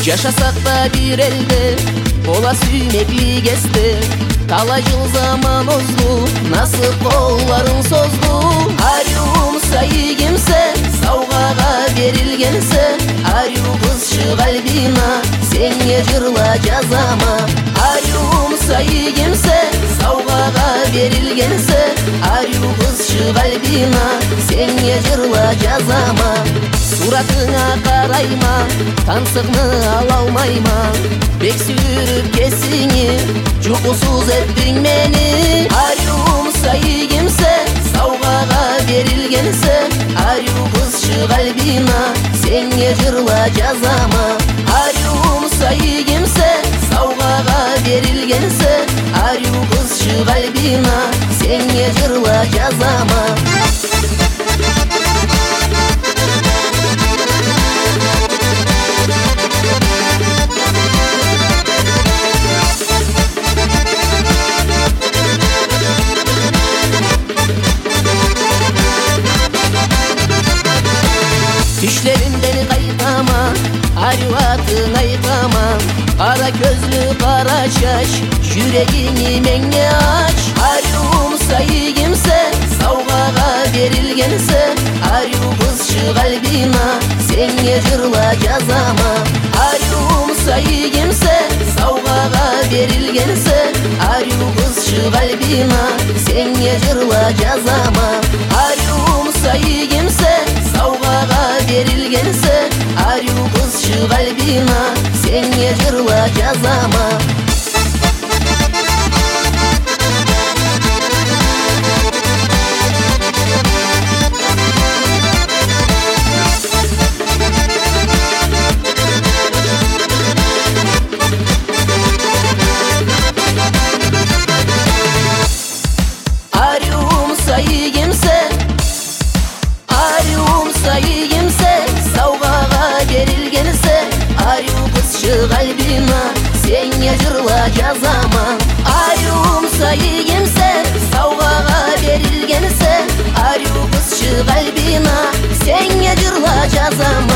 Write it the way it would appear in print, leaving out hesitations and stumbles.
Жашасак да бир элде, бола сүймекли кезде. Талай жыл заман озду, насып колларын созду. Арюм сайы кимсе, саугага берилгенсе. Арю кызчык Альбина, сеңе жырла жазама. Арюм сайы кимсе, саугага берилгенсе. Арю кызчык Альбина, сеңе жырла жазама. Суратыңа карайма, тансыкны ала алмайма. Бек сүйрүп кесиңи, жукусуз эттиң мени. Арюм сайы кимсе, саугага берилгенсе. Арю кызчык Альбина, сеңе жырла жазама. Арюм сайы кимсе, саугага берилгенсе. Арю кызчык Альбина, сеңе жырла жазама. Düşlerimden kaytama, arvatın aytama. Kara gözlü kara çaş, yüreğini menge aç. Aryu sayı kimse, savgaga verilgense. Aryu kızçık Альбина, senge jırla жазама. Aryu sayı kimse, savgaga verilgense. Aryu kızçık Альбина, senge jırla жазама. Aryu sayı kimse, savgaga verilgense. Aryu kızçık Альбина, senge jırla жазама. Aryu sayı kimse, Aryu sayı kimse, savgaga verilgense. Aryu kızçık Альбина, senge jırla жазама. Aryu sayı kimse, savgaga verilgense. Aryu kızçık Альбина, senge jırla жазама.